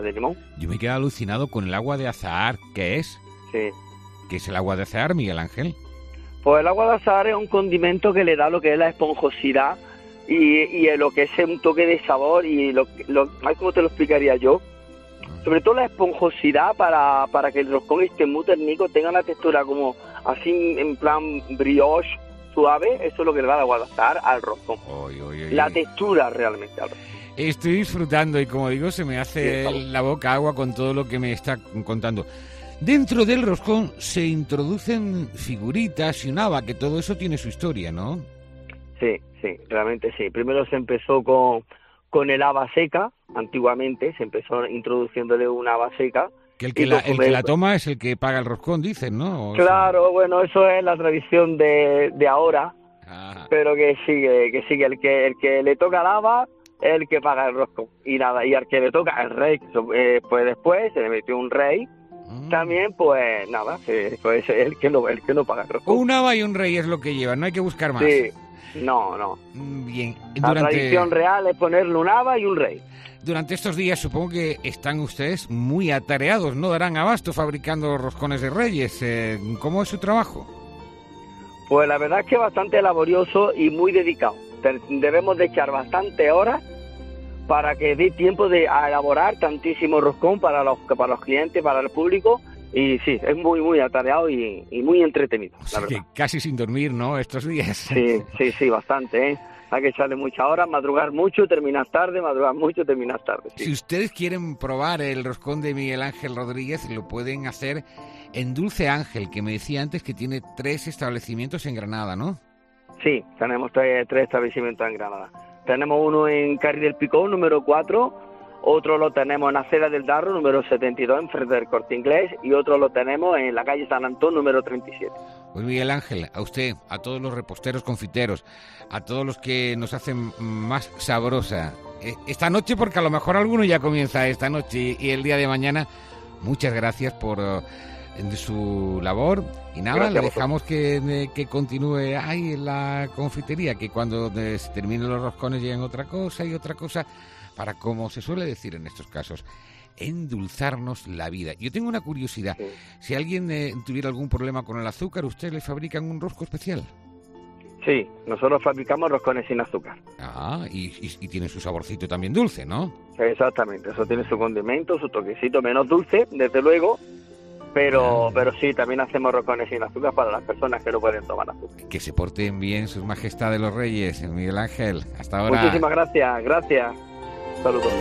de limón. Yo me he quedado alucinado con el agua de azahar. ¿Qué es? Sí. ¿Qué es el agua de azahar, Miguel Ángel? Pues el agua de azahar es un condimento que le da lo que es la esponjosidad y lo que es un toque de sabor y ¿cómo te lo explicaría yo? Sobre todo la esponjosidad para que el roscón esté muy ternico, tenga una textura como así en plan brioche, suave. Eso es lo que le da el agua de azahar al roscón. La textura realmente al roscón. Estoy disfrutando y, como digo, se me hace la boca agua con todo lo que me está contando. Dentro del roscón se introducen figuritas y un haba, que todo eso tiene su historia, ¿no? Sí, realmente sí. Primero se empezó con el haba seca. Antiguamente se empezó introduciéndole una haba seca. Que el que la toma es el que paga el roscón, dicen, ¿no? Claro, bueno, eso es la tradición de ahora. Pero que sigue. El que le toca el haba es el que paga el roscón. Y nada, y al que le toca el rey, pues después se le metió un rey. También, pues nada, pues el que no paga el roscón. Un haba y un rey es lo que llevan, no hay que buscar más. Sí, no. Bien. La tradición real es ponerle un haba y un rey. Durante estos días supongo que están ustedes muy atareados, no darán abasto fabricando roscones de reyes. ¿Cómo es su trabajo? Pues la verdad es que es bastante laborioso y muy dedicado. Debemos de echar bastantes horas para que dé tiempo de elaborar tantísimo roscón para los clientes, para el público. Y sí, es muy atareado y muy entretenido, o sea, la verdad. Que casi sin dormir, ¿no?, estos días. Sí, bastante, ¿eh? Hay que echarle muchas horas, madrugar mucho, terminar tarde, sí. Si ustedes quieren probar el roscón de Miguel Ángel Rodríguez, lo pueden hacer en Dulce Ángel, que me decía antes que tiene 3 establecimientos en Granada, ¿no? Sí, tenemos 3 establecimientos en Granada. Tenemos uno en Carril del Picón, número 4, otro lo tenemos en Acera del Darro, número 72, enfrente del Corte Inglés, y otro lo tenemos en la calle San Antón, número 37. Pues Miguel Ángel, a usted, a todos los reposteros confiteros, a todos los que nos hacen más sabrosa esta noche, porque a lo mejor alguno ya comienza esta noche y el día de mañana, muchas gracias por su labor. Y nada, le dejamos que continúe ahí en la confitería, que cuando se terminen los roscones lleguen otra cosa y otra cosa, para, como se suele decir en estos casos, endulzarnos la vida. Yo tengo una curiosidad. Sí. Si alguien tuviera algún problema con el azúcar, ¿ustedes le fabrican un rosco especial? Sí, nosotros fabricamos roscones sin azúcar. Y tiene su saborcito también dulce, ¿no? Exactamente, eso tiene su condimento, su toquecito menos dulce, desde luego, pero sí, también hacemos roscones sin azúcar para las personas que no pueden tomar azúcar. Que se porten bien sus majestades los reyes, Miguel Ángel. Hasta ahora. Muchísimas gracias. Saludos.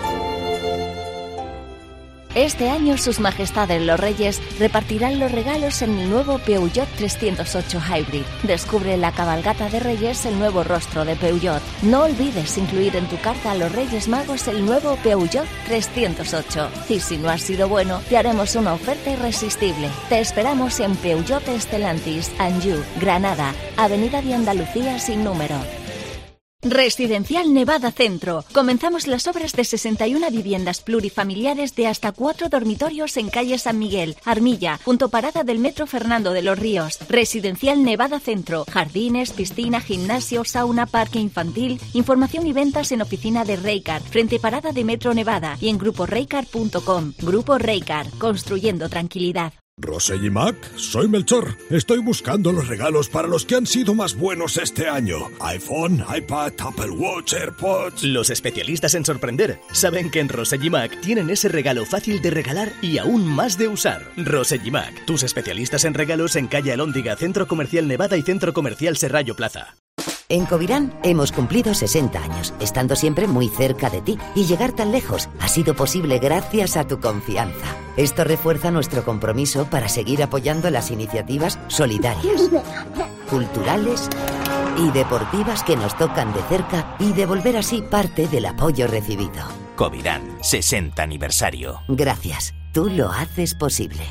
Este año sus majestades los reyes repartirán los regalos en el nuevo Peugeot 308 Hybrid. Descubre en la cabalgata de Reyes el nuevo rostro de Peugeot. No olvides incluir en tu carta a los Reyes Magos el nuevo Peugeot 308. Y si no has sido bueno, te haremos una oferta irresistible. Te esperamos en Peugeot Stellantis, Anjou, Granada, Avenida de Andalucía sin número. Residencial Nevada Centro. Comenzamos las obras de 61 viviendas plurifamiliares de hasta 4 dormitorios en calle San Miguel, Armilla, punto parada del Metro Fernando de los Ríos. Residencial Nevada Centro. Jardines, piscina, gimnasio, sauna, parque infantil. Información y ventas en oficina de Reycar, frente parada de Metro Nevada y en gruporeycar.com. Grupo Reycar, construyendo tranquilidad. Rossell y Mac, soy Melchor. Estoy buscando los regalos para los que han sido más buenos este año. iPhone, iPad, Apple Watch, AirPods... Los especialistas en sorprender saben que en Rossell y Mac tienen ese regalo fácil de regalar y aún más de usar. Rossell y Mac, tus especialistas en regalos en calle Alhóndiga, Centro Comercial Nevada y Centro Comercial Serrallo Plaza. En Covirán hemos cumplido 60 años, estando siempre muy cerca de ti, y llegar tan lejos ha sido posible gracias a tu confianza. Esto refuerza nuestro compromiso para seguir apoyando las iniciativas solidarias, culturales y deportivas que nos tocan de cerca y devolver así parte del apoyo recibido. Covirán, 60 aniversario. Gracias, tú lo haces posible.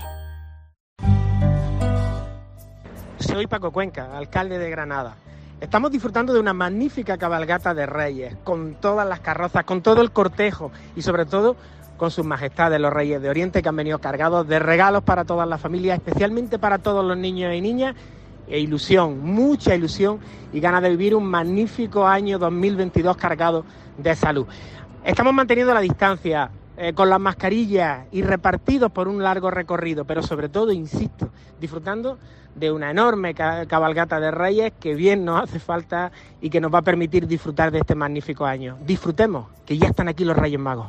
Soy Paco Cuenca, alcalde de Granada. Estamos disfrutando de una magnífica cabalgata de Reyes, con todas las carrozas, con todo el cortejo y sobre todo con sus majestades los Reyes de Oriente, que han venido cargados de regalos para todas las familias, especialmente para todos los niños y niñas, e ilusión, mucha ilusión y ganas de vivir un magnífico año 2022 cargado de salud. Estamos manteniendo la distancia con las mascarillas y repartidos por un largo recorrido, pero sobre todo, insisto, disfrutando de una enorme cabalgata de Reyes que bien nos hace falta y que nos va a permitir disfrutar de este magnífico año. Disfrutemos, que ya están aquí los Reyes Magos.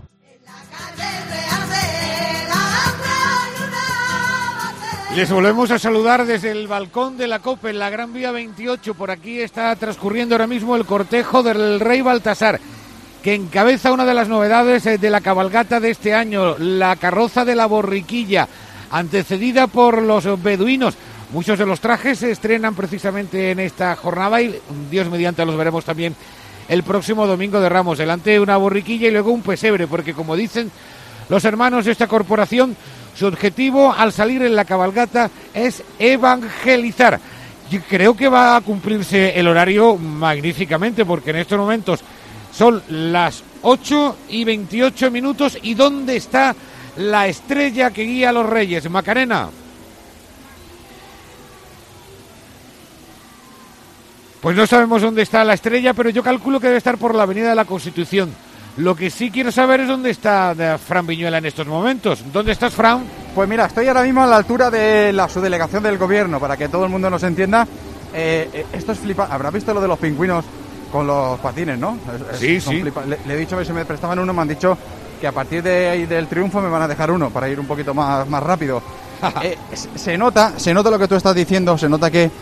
Les volvemos a saludar desde el balcón de la COPE en la Gran Vía 28. Por aquí está transcurriendo ahora mismo el cortejo del Rey Baltasar, que encabeza una de las novedades de la cabalgata de este año, la carroza de la borriquilla, antecedida por los beduinos. Muchos de los trajes se estrenan precisamente en esta jornada y Dios mediante los veremos también el próximo domingo de Ramos. Delante una borriquilla y luego un pesebre, porque como dicen los hermanos de esta corporación, su objetivo al salir en la cabalgata es evangelizar. Yo creo que va a cumplirse el horario magníficamente, porque en estos momentos son las 8:28. ¿Y dónde está la estrella que guía a los Reyes? Macarena. Pues no sabemos dónde está la estrella, pero yo calculo que debe estar por la Avenida de la Constitución. Lo que sí quiero saber es dónde está Fran Viñuela en estos momentos. ¿Dónde estás, Fran? Pues mira, estoy ahora mismo a la altura de la subdelegación del gobierno, para que todo el mundo nos entienda. Esto es flipante. ¿Habrás visto lo de los pingüinos con los patines, no? Sí. Le he dicho a ver si me prestaban uno, me han dicho que a partir de ahí del triunfo me van a dejar uno para ir un poquito más rápido. Se nota lo que tú estás diciendo, se nota que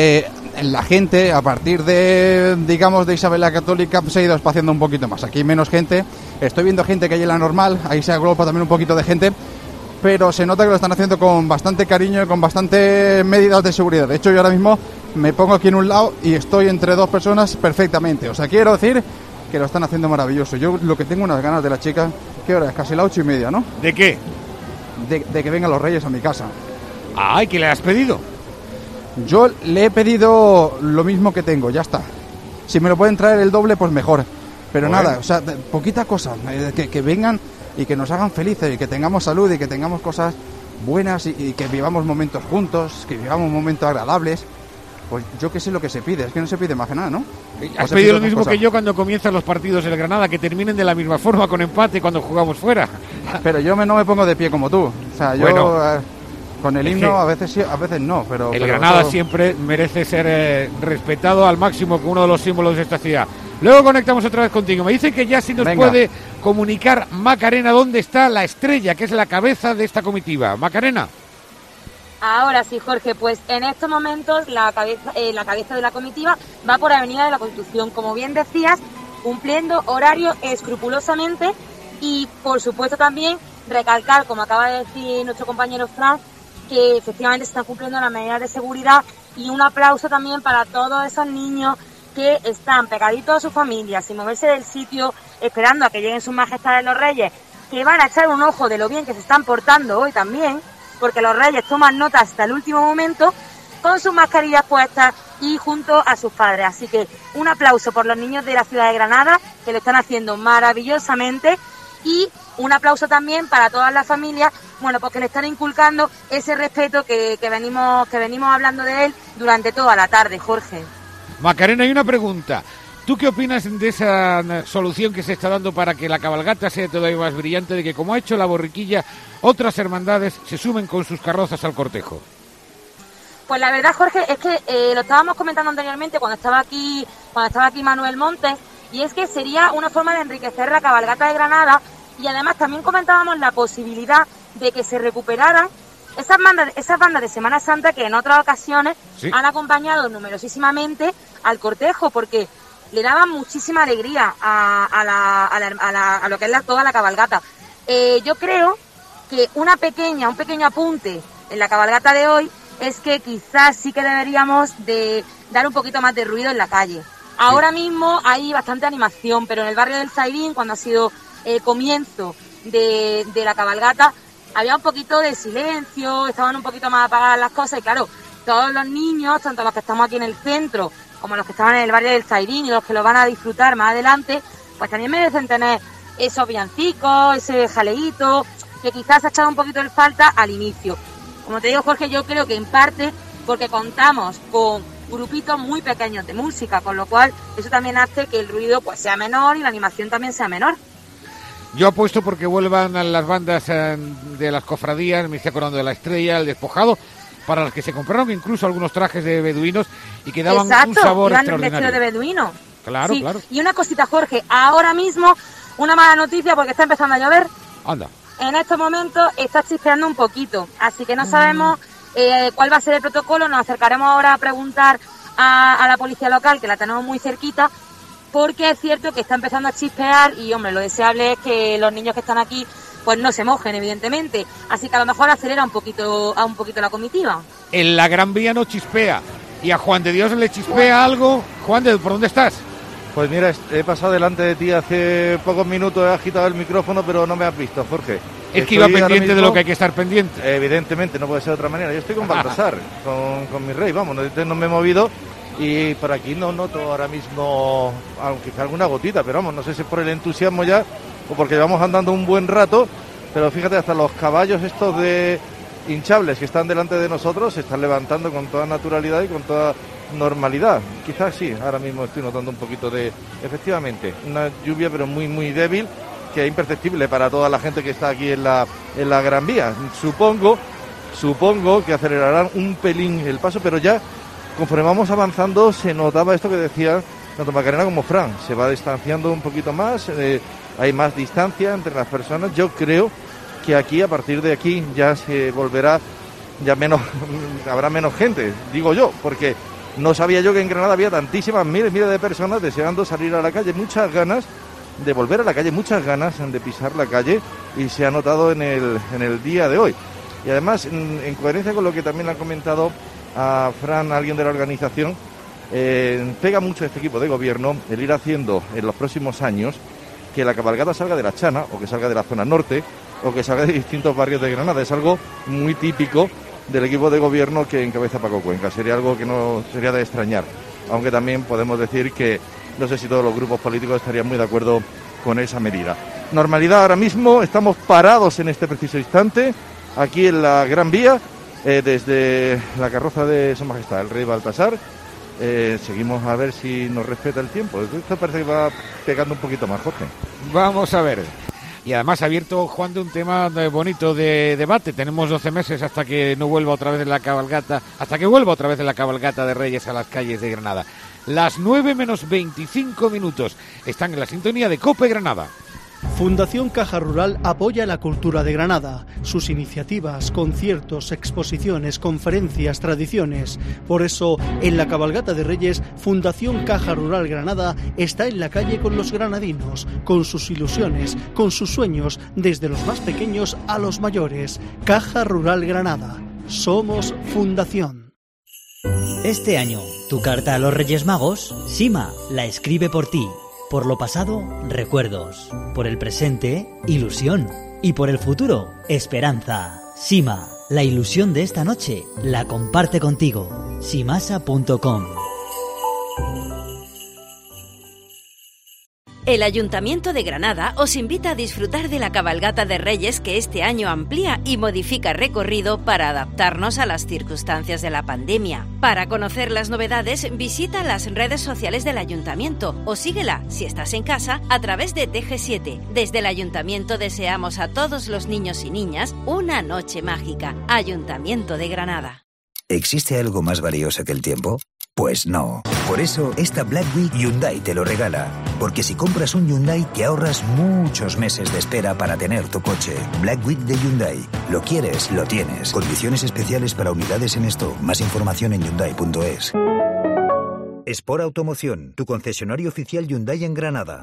la gente, a partir de, digamos, de Isabel la Católica, se ha ido espaciando un poquito más. Aquí hay menos gente, estoy viendo gente que hay en la normal, ahí se agolpa también un poquito de gente, pero se nota que lo están haciendo con bastante cariño y con bastantes medidas de seguridad. De hecho, yo ahora mismo me pongo aquí en un lado y estoy entre dos personas perfectamente. O sea, quiero decir que lo están haciendo maravilloso. Yo lo que tengo unas ganas de la chica, ¿qué hora es? Casi las 8:30, ¿no? ¿De qué? De que vengan los Reyes a mi casa. ¡Ay, qué le has pedido! Yo le he pedido lo mismo que tengo, ya está. Si me lo pueden traer el doble, pues mejor. Pero bueno, nada, o sea, poquita cosa, que vengan y que nos hagan felices y que tengamos salud y que tengamos cosas buenas y que vivamos momentos juntos, que vivamos momentos agradables. Pues yo qué sé lo que se pide, es que no se pide más que nada, ¿no? Has pedido lo mismo que yo cuando comienzan los partidos del Granada, que terminen de la misma forma, con empate cuando jugamos fuera. Pero yo no me pongo de pie como tú, o sea, yo... Bueno, con el himno a veces sí, a veces no, pero... El Granada siempre merece ser respetado al máximo como uno de los símbolos de esta ciudad. Luego conectamos otra vez contigo. Me dicen que ya sí nos puede comunicar Macarena dónde está la estrella, que es la cabeza de esta comitiva. Macarena. Ahora sí, Jorge, pues en estos momentos la cabeza de la comitiva va por Avenida de la Constitución, como bien decías, cumpliendo horario escrupulosamente y, por supuesto, también recalcar, como acaba de decir nuestro compañero Fran, que efectivamente se están cumpliendo las medidas de seguridad, y un aplauso también para todos esos niños que están pegaditos a sus familias, sin moverse del sitio, esperando a que lleguen sus majestades los Reyes, que van a echar un ojo de lo bien que se están portando hoy también, porque los Reyes toman nota hasta el último momento, con sus mascarillas puestas y junto a sus padres. Así que un aplauso por los niños de la ciudad de Granada, que lo están haciendo maravillosamente, y un aplauso también para todas las familias, bueno, porque le están inculcando ese respeto que venimos hablando de él durante toda la tarde, Jorge. Macarena, hay una pregunta. ¿Tú qué opinas de esa solución que se está dando para que la cabalgata sea todavía más brillante, de que, como ha hecho la borriquilla, otras hermandades se sumen con sus carrozas al cortejo? Pues la verdad, Jorge, es que lo estábamos comentando anteriormente cuando estaba aquí Manuel Montes, y es que sería una forma de enriquecer la cabalgata de Granada, y además también comentábamos la posibilidad de que se recuperaran esas bandas de Semana Santa que en otras ocasiones han acompañado numerosísimamente al cortejo, porque le daban muchísima alegría a lo que es toda la cabalgata. Yo creo que un pequeño apunte en la cabalgata de hoy es que quizás sí que deberíamos de dar un poquito más de ruido en la calle. Ahora mismo hay bastante animación, pero en el barrio del Zairín, cuando ha sido el comienzo de la cabalgata, había un poquito de silencio, estaban un poquito más apagadas las cosas, y claro, todos los niños, tanto los que estamos aquí en el centro como los que estaban en el barrio del Zairín y los que lo van a disfrutar más adelante, pues también merecen tener esos villancicos, ese jaleíto, que quizás ha echado un poquito de falta al inicio. Como te digo, Jorge, yo creo que en parte porque contamos con grupitos muy pequeños de música, con lo cual eso también hace que el ruido pues sea menor y la animación también sea menor. Yo apuesto porque vuelvan a las bandas de las cofradías, me estoy acordando de La Estrella, El Despojado, para las que se compraron incluso algunos trajes de beduinos y que daban un sabor extraordinario. Vestido de beduino. Claro, sí. claro. Y una cosita, Jorge, ahora mismo una mala noticia porque está empezando a llover. Anda. En estos momentos está chispeando un poquito, así que no sabemos cuál va a ser el protocolo. Nos acercaremos ahora a preguntar a la policía local, que la tenemos muy cerquita, porque es cierto que está empezando a chispear y, hombre, lo deseable es que los niños que están aquí pues no se mojen, evidentemente. Así que a lo mejor acelera un poquito la comitiva. En la Gran Vía no chispea. ¿Y a Juan de Dios le chispea algo? Juan, ¿por dónde estás? Pues mira, he pasado delante de ti hace pocos minutos, he agitado el micrófono, pero no me has visto, Jorge. Es que iba pendiente de lo que hay que estar pendiente. Evidentemente, no puede ser de otra manera. Yo estoy con Baltasar, con mi rey, vamos, no me he movido. Y por aquí no noto ahora mismo, aunque alguna gotita, pero vamos, no sé si es por el entusiasmo ya o porque llevamos andando un buen rato, pero fíjate, hasta los caballos estos de hinchables que están delante de nosotros se están levantando con toda naturalidad y con toda normalidad. Quizás sí, ahora mismo estoy notando un poquito de, efectivamente, una lluvia pero muy muy débil, que es imperceptible para toda la gente que está aquí en la Gran Vía. Supongo que acelerarán un pelín el paso, pero ya conforme vamos avanzando se notaba esto que decía tanto Macarena como Fran, se va distanciando un poquito más, hay más distancia entre las personas. Yo creo que aquí, a partir de aquí, ya se volverá, habrá menos gente, digo yo, porque no sabía yo que en Granada había tantísimas miles de personas deseando salir a la calle, muchas ganas de volver a la calle, muchas ganas de pisar la calle, y se ha notado en el día de hoy. Y además, en coherencia con lo que también ha comentado a Fran, alguien de la organización, pega mucho a este equipo de gobierno el ir haciendo en los próximos años que la cabalgata salga de la Chana, o que salga de la zona norte, o que salga de distintos barrios de Granada. Es algo muy típico del equipo de gobierno que encabeza Paco Cuenca. Sería algo que no sería de extrañar, aunque también podemos decir que no sé si todos los grupos políticos estarían muy de acuerdo con esa medida. Normalidad ahora mismo, estamos parados en este preciso instante aquí en la Gran Vía, desde la carroza de Su Majestad el Rey Baltasar. Seguimos a ver si nos respeta el tiempo. Esto parece que va pegando un poquito más, Jorge. Vamos a ver. Y además ha abierto, Juan, de un tema bonito de debate. Tenemos 12 meses hasta que no vuelva otra vez la cabalgata, de Reyes a las calles de Granada. Las 9 menos 25 minutos. Están en la sintonía de COPE Granada. Fundación Caja Rural apoya la cultura de Granada, sus iniciativas, conciertos, exposiciones, conferencias, tradiciones. Por eso, en la cabalgata de Reyes, Fundación Caja Rural Granada está en la calle con los granadinos, con sus ilusiones, con sus sueños, desde los más pequeños a los mayores. Caja Rural Granada. Somos Fundación. Este año, tu carta a los Reyes Magos, Sima la escribe por ti. Por lo pasado, recuerdos. Por el presente, ilusión. Y por el futuro, esperanza. Sima, la ilusión de esta noche, la comparte contigo. simasa.com. El Ayuntamiento de Granada os invita a disfrutar de la cabalgata de Reyes, que este año amplía y modifica recorrido para adaptarnos a las circunstancias de la pandemia. Para conocer las novedades, visita las redes sociales del Ayuntamiento o síguela, si estás en casa, a través de TG7. Desde el Ayuntamiento deseamos a todos los niños y niñas una noche mágica. Ayuntamiento de Granada. ¿Existe algo más valioso que el tiempo? Pues no. Por eso, esta Black Week Hyundai te lo regala. Porque si compras un Hyundai, te ahorras muchos meses de espera para tener tu coche. Black Week de Hyundai. Lo quieres, lo tienes. Condiciones especiales para unidades en stock. Más información en Hyundai.es. Sport Automoción, tu concesionario oficial Hyundai en Granada.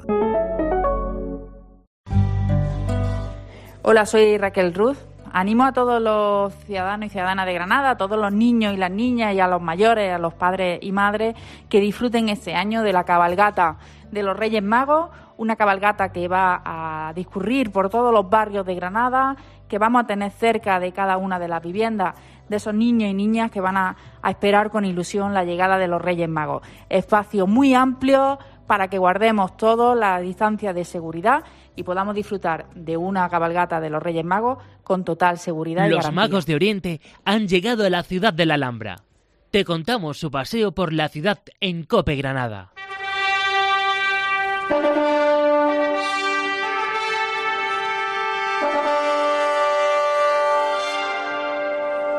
Hola, soy Raquel Ruz. Animo a todos los ciudadanos y ciudadanas de Granada, a todos los niños y las niñas y a los mayores, a los padres y madres, que disfruten este año de la cabalgata de los Reyes Magos, una cabalgata que va a discurrir por todos los barrios de Granada, que vamos a tener cerca de cada una de las viviendas de esos niños y niñas que van a esperar con ilusión la llegada de los Reyes Magos. Espacio muy amplio para que guardemos todos la distancia de seguridad y podamos disfrutar de una cabalgata de los Reyes Magos con total seguridad y garantía. Los Magos de Oriente han llegado a la ciudad de la Alhambra. Te contamos su paseo por la ciudad en COPE Granada.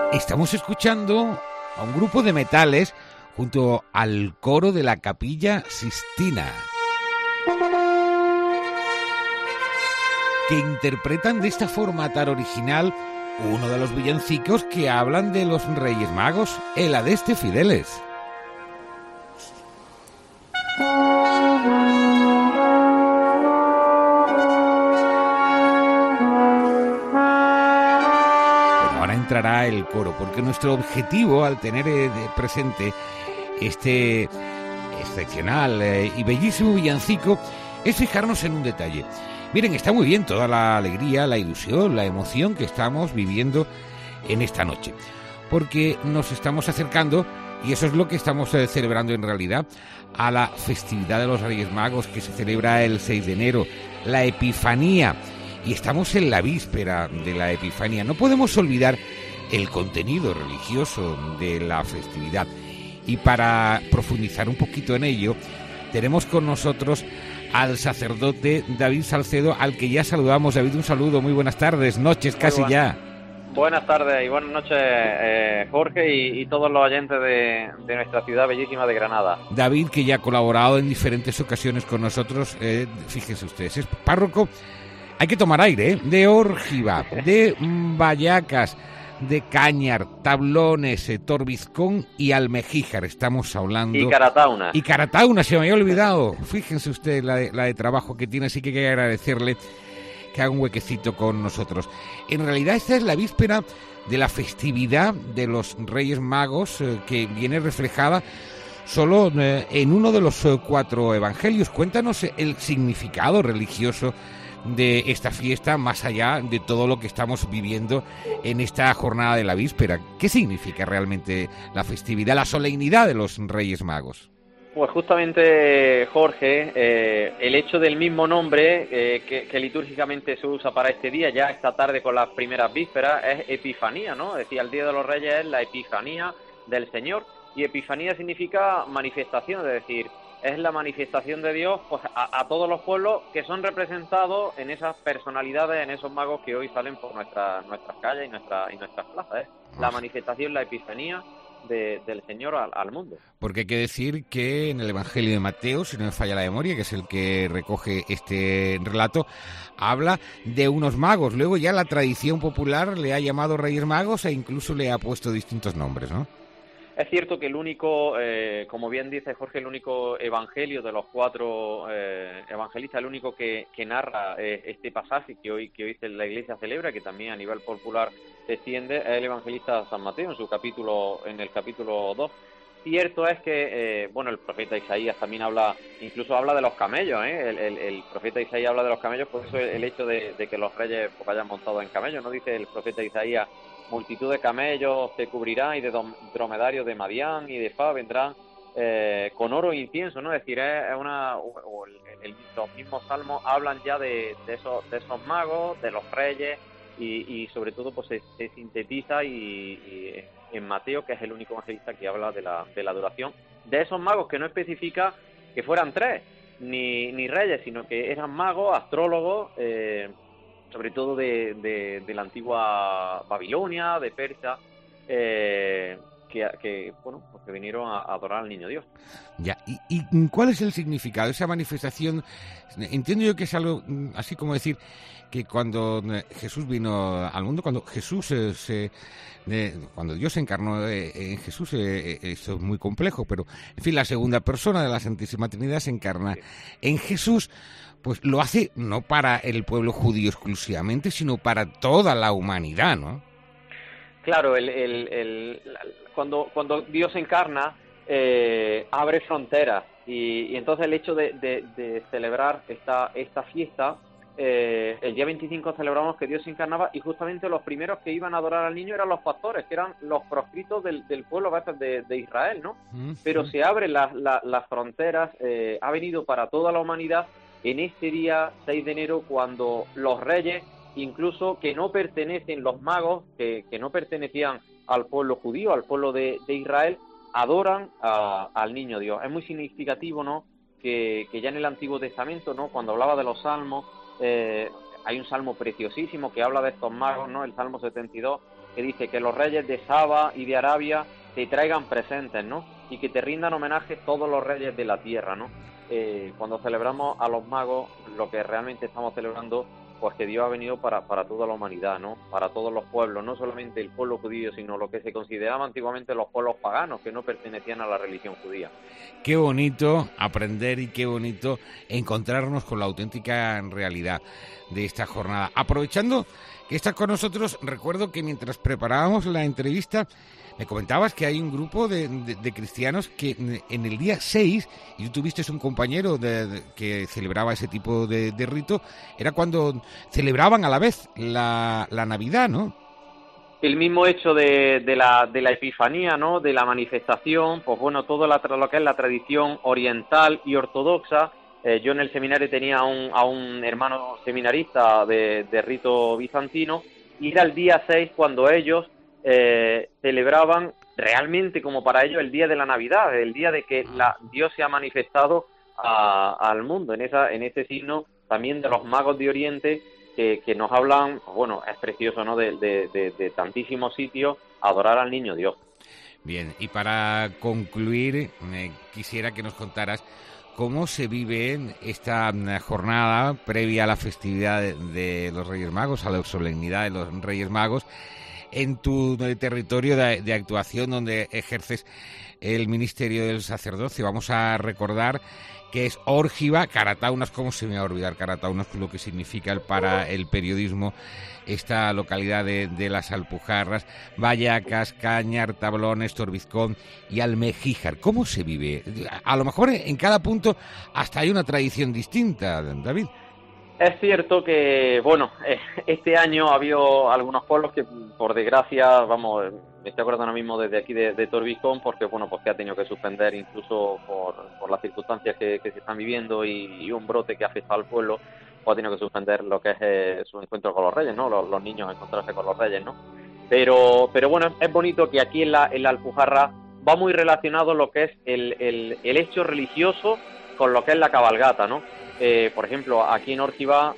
Estamos escuchando a un grupo de metales junto al coro de la Capilla Sistina, que interpretan de esta forma tan original uno de los villancicos que hablan de los Reyes Magos, el Adeste Fideles. Entrará el coro, porque nuestro objetivo al tener presente este excepcional y bellísimo villancico es fijarnos en un detalle. Miren, está muy bien toda la alegría, la ilusión, la emoción que estamos viviendo en esta noche, porque nos estamos acercando, y eso es lo que estamos celebrando en realidad, a la festividad de los Reyes Magos, que se celebra el 6 de enero, la Epifanía. Y estamos en la víspera de la Epifanía. No podemos olvidar el contenido religioso de la festividad. Y para profundizar un poquito en ello, tenemos con nosotros al sacerdote David Salcedo, al que ya saludamos. David, un saludo, muy buenas tardes, noches casi ya. Buenas tardes y buenas noches, Jorge, y todos los oyentes de nuestra ciudad bellísima de Granada. David, que ya ha colaborado en diferentes ocasiones con nosotros, fíjense ustedes, es párroco. Hay que tomar aire, de Órgiva, de Vallecas, de Cañar, Tablones, Torbizcón y Almejíjar. Estamos hablando... Y Caratauna. Y Caratauna, se me había olvidado. Fíjense usted la de trabajo que tiene, así que hay que agradecerle que haga un huequecito con nosotros. En realidad esta es la víspera de la festividad de los Reyes Magos, que viene reflejada solo en uno de los 4 evangelios. Cuéntanos el significado religioso de esta fiesta, más allá de todo lo que estamos viviendo en esta jornada de la víspera. ¿Qué significa realmente la festividad, la solemnidad de los Reyes Magos? Pues justamente, Jorge, el hecho del mismo nombre que litúrgicamente se usa para este día, ya esta tarde con las primeras vísperas, es Epifanía, ¿no? Es decir, el Día de los Reyes es la Epifanía del Señor, y Epifanía significa manifestación, es decir, es la manifestación de Dios pues a todos los pueblos que son representados en esas personalidades, en esos magos que hoy salen por nuestras calles y nuestras plazas. La manifestación, la epifanía del Señor al mundo. Porque hay que decir que en el Evangelio de Mateo, si no me falla la memoria, que es el que recoge este relato, habla de unos magos. Luego ya la tradición popular le ha llamado Reyes Magos e incluso le ha puesto distintos nombres, ¿no? Es cierto que el único, como bien dice Jorge, el único evangelio de los 4 evangelistas, el único que narra este pasaje que hoy la Iglesia celebra, que también a nivel popular se extiende, es el evangelista San Mateo en el capítulo 2. Cierto es que, el profeta Isaías también incluso habla de los camellos, el profeta Isaías habla de los camellos, por eso el hecho de que los reyes vayan montados en camellos, ¿no? Dice el profeta Isaías: multitud de camellos te cubrirán y de dromedarios de Madián y de Fa vendrán con oro e incienso, ¿no? Es decir, los mismos salmos hablan ya de esos magos, de los reyes, y sobre todo pues se sintetiza y en Mateo, que es el único evangelista que habla de la adoración de esos magos, que no especifica que fueran 3 ni reyes, sino que eran magos, astrólogos, sobre todo de la antigua Babilonia, de Persia, que vinieron a adorar al Niño Dios. Ya, ¿y cuál es el significado? Esa manifestación, entiendo yo que es algo así como decir que cuando Jesús vino al mundo, cuando Jesús cuando Dios se encarnó en Jesús, esto es muy complejo, pero en fin, la segunda persona de la Santísima Trinidad se encarna en Jesús, pues lo hace no para el pueblo judío exclusivamente, sino para toda la humanidad, ¿no? Claro, cuando Dios se encarna, abre fronteras, y entonces el hecho de celebrar esta fiesta, el día 25 celebramos que Dios se encarnaba, y justamente los primeros que iban a adorar al niño eran los pastores, que eran los proscritos del pueblo de Israel, ¿no? Pero se abren las fronteras, ha venido para toda la humanidad en este día 6 de enero, cuando los reyes, incluso que no pertenecen, los magos, que no pertenecían al pueblo judío, al pueblo de Israel, adoran al niño Dios. Es muy significativo, ¿no?, que ya en el Antiguo Testamento, ¿no?, cuando hablaba de los salmos, hay un salmo preciosísimo que habla de estos magos, ¿no? El Salmo 72, que dice que los reyes de Saba y de Arabia te traigan presentes, ¿no? Y que te rindan homenaje todos los reyes de la tierra, ¿no? Cuando celebramos a los magos, lo que realmente estamos celebrando, pues que Dios ha venido para toda la humanidad, ¿no? Para todos los pueblos, no solamente el pueblo judío, sino lo que se consideraba antiguamente los pueblos paganos, que no pertenecían a la religión judía. Qué bonito aprender y qué bonito encontrarnos con la auténtica realidad de esta jornada. Aprovechando que estás con nosotros, recuerdo que mientras preparábamos la entrevista, me comentabas que hay un grupo de cristianos que en el día 6, y tú tuviste un compañero que celebraba ese tipo de rito, era cuando celebraban a la vez la Navidad, ¿no? El mismo hecho de la Epifanía, ¿no? De la manifestación, pues bueno, todo lo que es la tradición oriental y ortodoxa. Yo en el seminario tenía a un hermano seminarista de rito bizantino, y era el día 6 cuando ellos celebraban realmente como para ellos el día de la Navidad, el día de que Dios se ha manifestado al mundo, en ese signo también de los magos de Oriente que nos hablan, bueno, es precioso, ¿no? De tantísimos sitios, adorar al niño Dios. Bien, y para concluir, quisiera que nos contaras cómo se vive esta jornada previa a la festividad de los Reyes Magos, a la solemnidad de los Reyes Magos, en tu territorio de actuación donde ejerces el ministerio del sacerdocio. Vamos a recordar que es Órgiva, Carataunas. ¿Cómo se me va a olvidar Carataunas, lo que significa para el periodismo esta localidad de las Alpujarras? Vallecas, Cañar, Tablones, Torbizcón y Almejíjar. ¿Cómo se vive? A lo mejor en cada punto hasta hay una tradición distinta, David. Es cierto que, bueno, este año ha habido algunos pueblos que, por desgracia, vamos, me estoy acordando ahora mismo desde aquí de Torbizcón, porque, bueno, pues que ha tenido que suspender incluso por las circunstancias que se están viviendo y un brote que ha afectado al pueblo, pues ha tenido que suspender lo que es su encuentro con los reyes, ¿no? Los niños encontrarse con los reyes, ¿no? Pero bueno, es bonito que aquí en la Alpujarra va muy relacionado lo que es el hecho religioso con lo que es la cabalgata, ¿no? Por ejemplo, aquí en Órgiva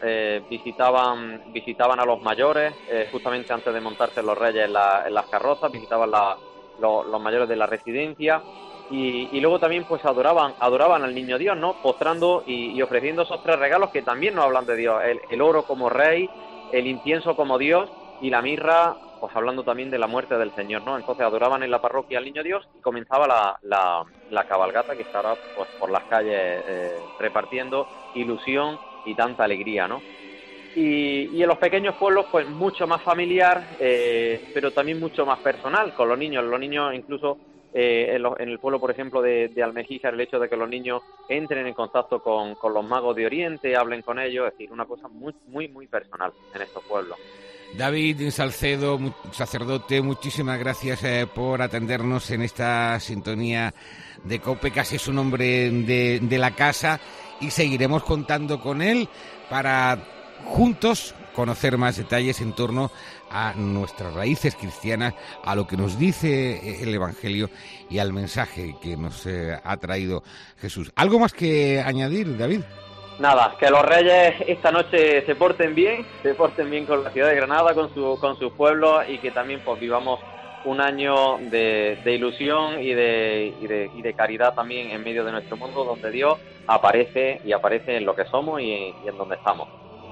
visitaban a los mayores, justamente antes de montarse los reyes en las carrozas, visitaban los mayores de la residencia y luego también pues adoraban al niño Dios, ¿no? Postrando y ofreciendo esos 3 regalos que también nos hablan de Dios: el oro como rey, el incienso como Dios y la mirra, pues hablando también de la muerte del Señor, ¿no? Entonces adoraban en la parroquia al niño Dios y comenzaba la cabalgata que estará pues por las calles repartiendo ilusión y tanta alegría, ¿no? Y en los pequeños pueblos pues mucho más familiar, pero también mucho más personal con los niños incluso en el pueblo, por ejemplo, de Almejíjar, el hecho de que los niños entren en contacto con los magos de Oriente, hablen con ellos, es decir, una cosa muy, muy, muy personal en estos pueblos. David Salcedo, sacerdote, muchísimas gracias por atendernos en esta sintonía de COPE. Casi es un hombre de la casa y seguiremos contando con él para juntos conocer más detalles en torno a nuestras raíces cristianas, a lo que nos dice el Evangelio y al mensaje que nos ha traído Jesús. ¿Algo más que añadir, David? Nada, que los reyes esta noche se porten bien con la ciudad de Granada, con su pueblo, y que también pues vivamos un año de ilusión y de caridad también en medio de nuestro mundo, donde Dios aparece en lo que somos y en donde estamos.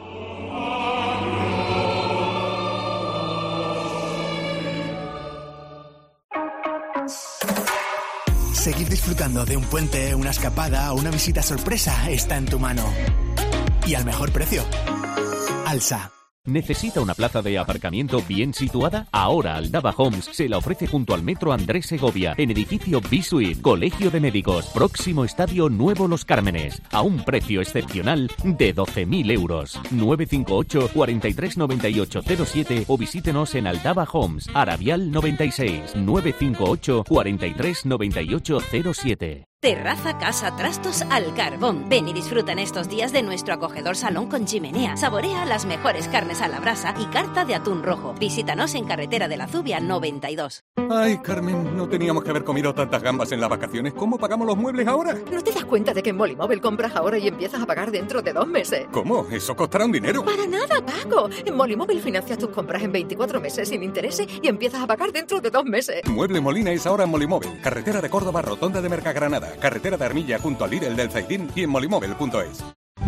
Seguir disfrutando de un puente, una escapada o una visita sorpresa está en tu mano. Y al mejor precio. Alsa. ¿Necesita una plaza de aparcamiento bien situada? Ahora Aldaba Homes se la ofrece junto al Metro Andrés Segovia, en edificio B-Suite, Colegio de Médicos, próximo estadio Nuevo Los Cármenes, a un precio excepcional de 12.000 euros. 958 43 98 07 o visítenos en Aldaba Homes, Arabial 96, 958 43 98 07. Terraza Casa Trastos al Carbón. Ven y disfruta en estos días de nuestro acogedor salón con chimenea. Saborea las mejores carnes a la brasa y carta de atún rojo. Visítanos en Carretera de la Zubia 92. Ay, Carmen, no teníamos que haber comido tantas gambas en las vacaciones. ¿Cómo pagamos los muebles ahora? ¿No te das cuenta de que en Molimóvil compras ahora y empiezas a pagar dentro de 2 meses? ¿Cómo? Eso costará un dinero. Para nada, Paco. En Molimóvil financias tus compras en 24 meses sin intereses y empiezas a pagar dentro de 2 meses. Mueble Molina es ahora en Molimóvil. Carretera de Córdoba, Rotonda de Mercagranada. Carretera de Armilla junto al Lidl del Zaidín y en molimóvil.es.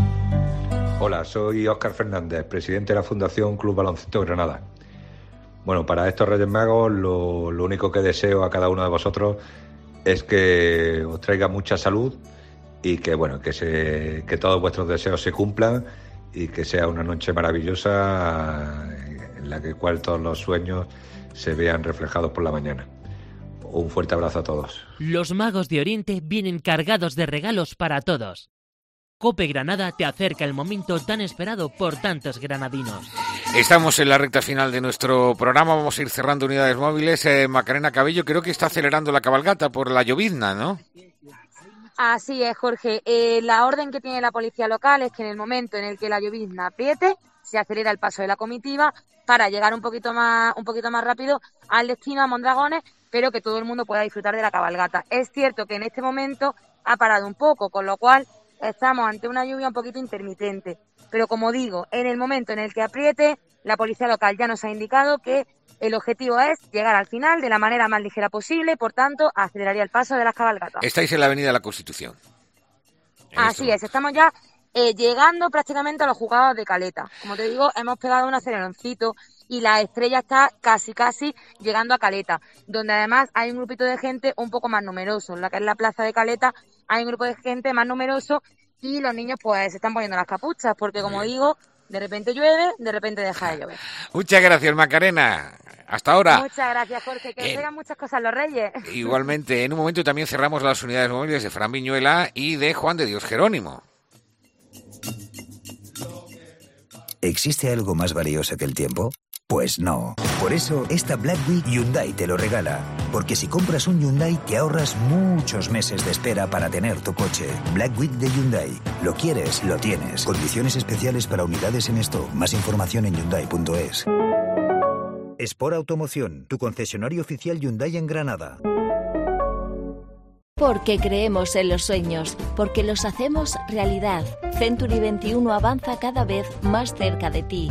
Hola, soy Óscar Fernández, presidente de la Fundación Club Baloncesto Granada. Bueno, para estos Reyes Magos lo único que deseo a cada uno de vosotros es que os traiga mucha salud y que que todos vuestros deseos se cumplan y que sea una noche maravillosa en la cual todos los sueños se vean reflejados por la mañana. Un fuerte abrazo a todos. Los magos de Oriente vienen cargados de regalos para todos. COPE Granada te acerca el momento tan esperado por tantos granadinos. Estamos en la recta final de nuestro programa, vamos a ir cerrando unidades móviles. Macarena Cabello, creo que está acelerando la cabalgata por la llovizna, ¿no? Así es, Jorge. La orden que tiene la policía local es que en el momento en el que la llovizna apriete, se acelera el paso de la comitiva para llegar un poquito más rápido al destino, a Mondragones, pero que todo el mundo pueda disfrutar de la cabalgata. Es cierto que en este momento ha parado un poco, con lo cual estamos ante una lluvia un poquito intermitente. Pero como digo, en el momento en el que apriete, la policía local ya nos ha indicado que el objetivo es llegar al final de la manera más ligera posible, por tanto, aceleraría el paso de las cabalgatas. Estáis en la Avenida de la Constitución. Así es, estamos ya llegando prácticamente a los juzgados de Caleta. Como te digo, hemos pegado un aceleroncito y la estrella está casi llegando a Caleta, donde además hay un grupito de gente un poco más numeroso. En la que es la plaza de Caleta hay un grupo de gente más numeroso y los niños pues se están poniendo las capuchas porque, como digo, de repente llueve, de repente deja de llover. Muchas gracias, Macarena. Hasta ahora. Muchas gracias, Jorge. Que traigan muchas cosas los Reyes. Igualmente, en un momento también cerramos las unidades móviles de Fran Viñuela y de Juan de Dios Jerónimo. ¿Existe algo más valioso que el tiempo? Pues no. Por eso, esta Black Week Hyundai te lo regala. Porque si compras un Hyundai, te ahorras muchos meses de espera para tener tu coche. Black Week de Hyundai. Lo quieres, lo tienes. Condiciones especiales para unidades en stock. Más información en Hyundai.es. Sport Automoción, tu concesionario oficial Hyundai en Granada. Porque creemos en los sueños, porque los hacemos realidad. Century 21 avanza cada vez más cerca de ti.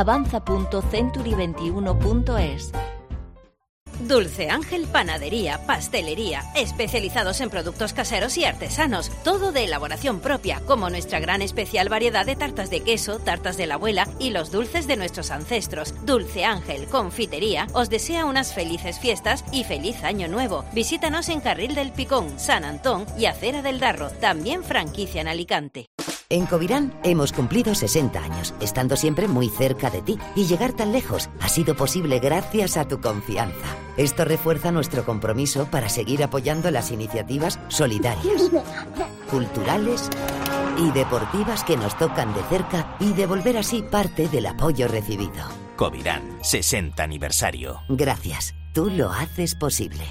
Avanza.century21.es. Dulce Ángel Panadería, Pastelería, especializados en productos caseros y artesanos, todo de elaboración propia, como nuestra gran especial variedad de tartas de queso, tartas de la abuela y los dulces de nuestros ancestros. Dulce Ángel Confitería os desea unas felices fiestas y feliz año nuevo. Visítanos en Carril del Picón, San Antón y Acera del Darro, también franquicia en Alicante. En Covirán hemos cumplido 60 años, estando siempre muy cerca de ti. Y llegar tan lejos ha sido posible gracias a tu confianza. Esto refuerza nuestro compromiso para seguir apoyando las iniciativas solidarias, culturales y deportivas que nos tocan de cerca y devolver así parte del apoyo recibido. Covirán, 60 aniversario. Gracias, tú lo haces posible.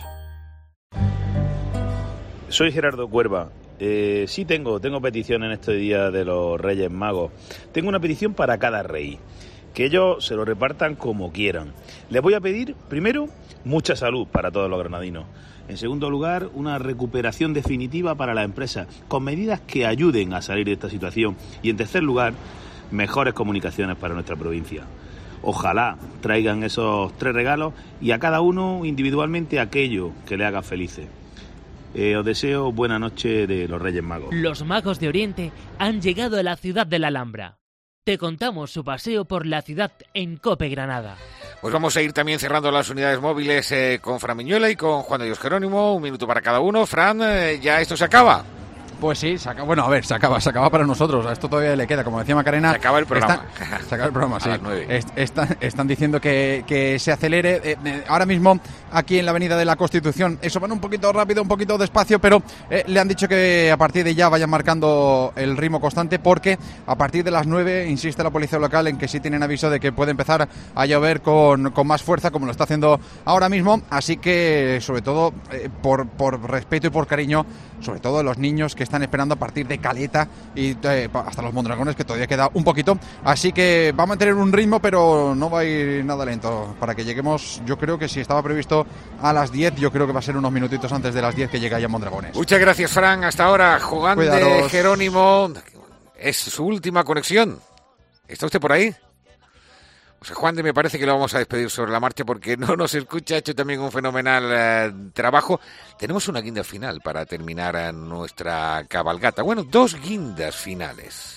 Soy Gerardo Cuerva. Sí tengo petición en este día de los Reyes Magos. Tengo una petición para cada rey, que ellos se lo repartan como quieran. Les voy a pedir, primero, mucha salud para todos los granadinos. En segundo lugar, una recuperación definitiva para la empresa, con medidas que ayuden a salir de esta situación. Y en tercer lugar, mejores comunicaciones para nuestra provincia. Ojalá traigan esos 3 regalos y a cada uno individualmente aquello que le haga felices. Os deseo buena noche de los Reyes Magos. Los magos de Oriente han llegado a la ciudad de la Alhambra. Te contamos su paseo por la ciudad en COPE Granada. Pues vamos a ir también cerrando las unidades móviles con Fran Viñuela y con Juan de Dios Jerónimo. 1 minuto para cada uno. Fran, ya esto se acaba. Pues sí, se acaba para nosotros. A esto todavía le queda, como decía Macarena. Se acaba el programa. Se acaba el programa, sí. A las 9. Están diciendo que se acelere. Ahora mismo, aquí en la Avenida de la Constitución, eso van un poquito rápido, un poquito despacio, pero le han dicho que a partir de ya vayan marcando el ritmo constante, porque a partir de las 9 insiste la policía local en que sí tienen aviso de que puede empezar a llover con más fuerza, como lo está haciendo ahora mismo. Así que, sobre todo, por respeto y por cariño, sobre todo los niños que están esperando a partir de Caleta y hasta los Mondragones, que todavía queda un poquito. Así que va a mantener un ritmo, pero no va a ir nada lento. Para que lleguemos, yo creo que si estaba previsto a las 10, yo creo que va a ser unos minutitos antes de las 10 que llega ya Mondragones. Muchas gracias, Fran. Hasta ahora, Juan de Jerónimo. Es su última conexión. ¿Está usted por ahí? O sea, Juan de, me parece que lo vamos a despedir sobre la marcha porque no nos escucha, ha hecho también un fenomenal trabajo. Tenemos una guinda final para terminar nuestra cabalgata. Bueno, 2 guindas finales.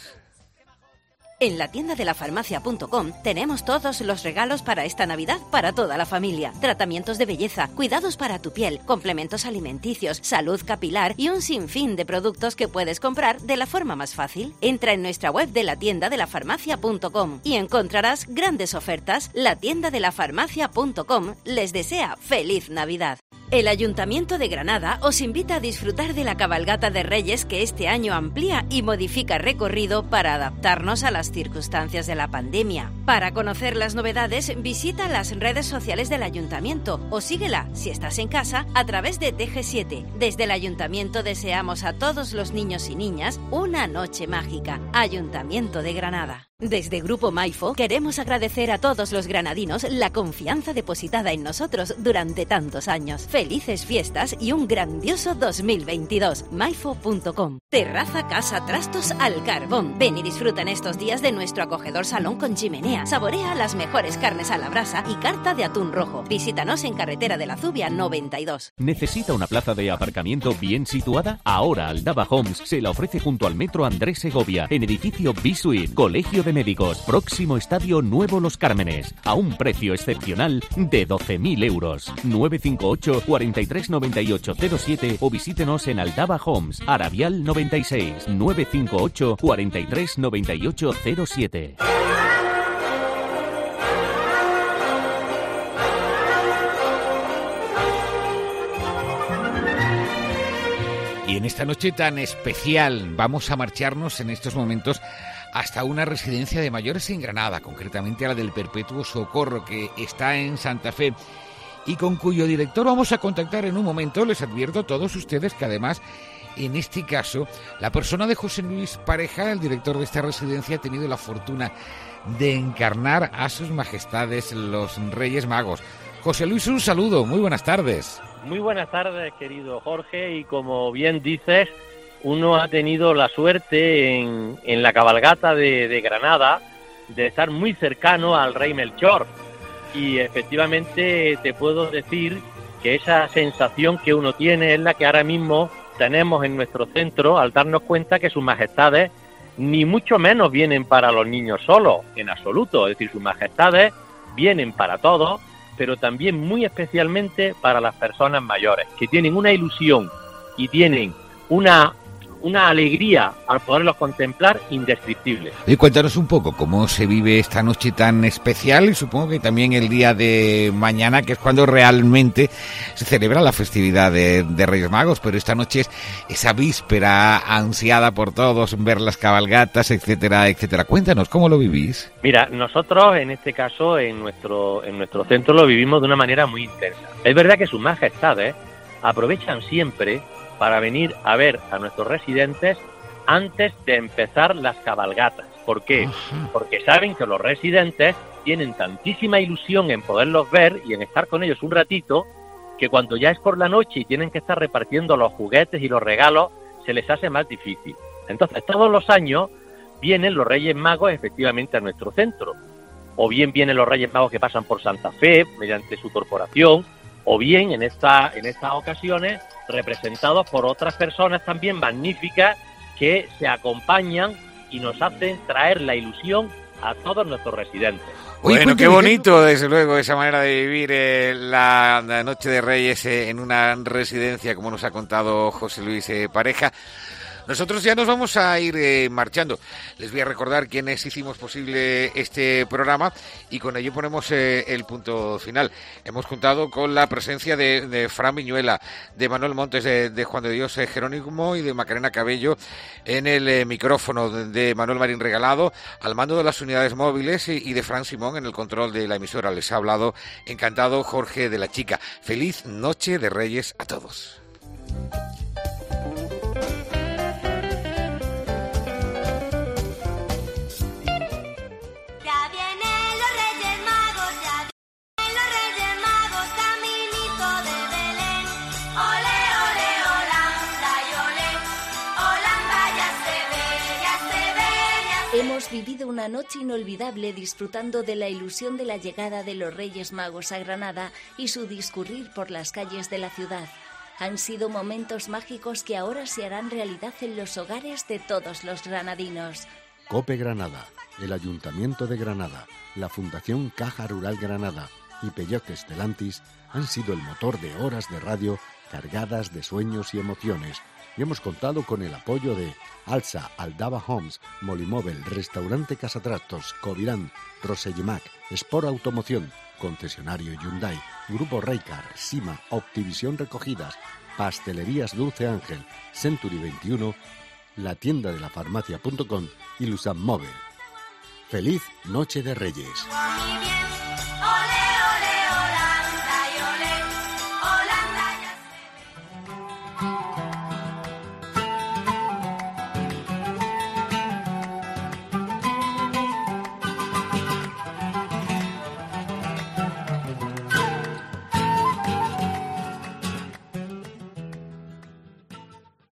En la tienda de lafarmacia.com tenemos todos los regalos para esta Navidad para toda la familia. Tratamientos de belleza, cuidados para tu piel, complementos alimenticios, salud capilar y un sinfín de productos que puedes comprar de la forma más fácil. Entra en nuestra web de la tienda de lafarmacia.com y encontrarás grandes ofertas. La tienda de lafarmacia.com les desea feliz Navidad. El Ayuntamiento de Granada os invita a disfrutar de la cabalgata de Reyes que este año amplía y modifica recorrido para adaptarnos a las circunstancias de la pandemia. Para conocer las novedades, visita las redes sociales del Ayuntamiento o síguela, si estás en casa, a través de TG7. Desde el Ayuntamiento deseamos a todos los niños y niñas una noche mágica. Ayuntamiento de Granada. Desde Grupo Maifo queremos agradecer a todos los granadinos la confianza depositada en nosotros durante tantos años. Felices fiestas y un grandioso 2022. Maifo.com. Terraza Casa Trastos al Carbón. Ven y disfruta en estos días de nuestro acogedor salón con chimenea. Saborea las mejores carnes a la brasa y carta de atún rojo. Visítanos en Carretera de la Zubia 92. ¿Necesita una plaza de aparcamiento bien situada? Ahora Aldaba Homes se la ofrece junto al Metro Andrés Segovia, en edificio B-Suite, Colegio de Médicos, próximo estadio Nuevo Los Cármenes, a un precio excepcional de 12.000 euros. 958 43 98 07 o visítenos en Aldaba Homes, Arabial 96, 958 43 98 07. Y en esta noche tan especial vamos a marcharnos en estos momentos hasta una residencia de mayores en Granada, concretamente a la del Perpetuo Socorro, que está en Santa Fe, y con cuyo director vamos a contactar en un momento. Les advierto a todos ustedes que además, en este caso, la persona de José Luis Pareja, el director de esta residencia, ha tenido la fortuna de encarnar a sus majestades los Reyes Magos. José Luis, un saludo, muy buenas tardes. Muy buenas tardes, querido Jorge, y como bien dices, uno ha tenido la suerte en la cabalgata de Granada de estar muy cercano al rey Melchor, y efectivamente te puedo decir que esa sensación que uno tiene es la que ahora mismo tenemos en nuestro centro al darnos cuenta que sus majestades ni mucho menos vienen para los niños solos, en absoluto, es decir, sus majestades vienen para todos, pero también muy especialmente para las personas mayores, que tienen una ilusión y tienen una alegría al poderlos contemplar indescriptible. Y cuéntanos un poco cómo se vive esta noche tan especial, y supongo que también el día de mañana, que es cuando realmente se celebra la festividad de Reyes Magos, pero esta noche es esa víspera ansiada por todos, ver las cabalgatas, etcétera, etcétera. Cuéntanos, ¿cómo lo vivís? Mira, nosotros en este caso, en nuestro centro, lo vivimos de una manera muy intensa. Es verdad que sus majestades aprovechan siempre para venir a ver a nuestros residentes antes de empezar las cabalgatas. ¿Por qué? Porque saben que los residentes tienen tantísima ilusión en poderlos ver y en estar con ellos un ratito, que cuando ya es por la noche y tienen que estar repartiendo los juguetes y los regalos, se les hace más difícil. Entonces, todos los años vienen los Reyes Magos efectivamente a nuestro centro. O bien vienen los Reyes Magos que pasan por Santa Fe mediante su corporación, o bien en estas ocasiones representados por otras personas también magníficas que se acompañan y nos hacen traer la ilusión a todos nuestros residentes. Bueno, qué bonito, desde luego, esa manera de vivir la Noche de Reyes en una residencia, como nos ha contado José Luis Pareja. Nosotros ya nos vamos a ir marchando. Les voy a recordar quiénes hicimos posible este programa y con ello ponemos el punto final. Hemos contado con la presencia de Fran Viñuela, de Manuel Montes, de Juan de Dios Jerónimo y de Macarena Cabello en el micrófono, de Manuel Marín Regalado al mando de las unidades móviles y de Fran Simón en el control de la emisora. Les ha hablado encantado Jorge de la Chica. Feliz Noche de Reyes a todos. Hemos vivido una noche inolvidable disfrutando de la ilusión de la llegada de los Reyes Magos a Granada y su discurrir por las calles de la ciudad. Han sido momentos mágicos que ahora se harán realidad en los hogares de todos los granadinos. COPE Granada, el Ayuntamiento de Granada, la Fundación Caja Rural Granada y Peugeot Stellantis han sido el motor de horas de radio cargadas de sueños y emociones. Y hemos contado con el apoyo de Alsa, Aldaba Homes, Molimóvil, Restaurante Casatrastos, Covirán, Rosellimac, Sport Automoción, Concesionario Hyundai, Grupo Raycar, Sima, Optivisión Recogidas, Pastelerías Dulce Ángel, Century 21, la tienda de la farmacia.com y Lusan Móvil. ¡Feliz Noche de Reyes!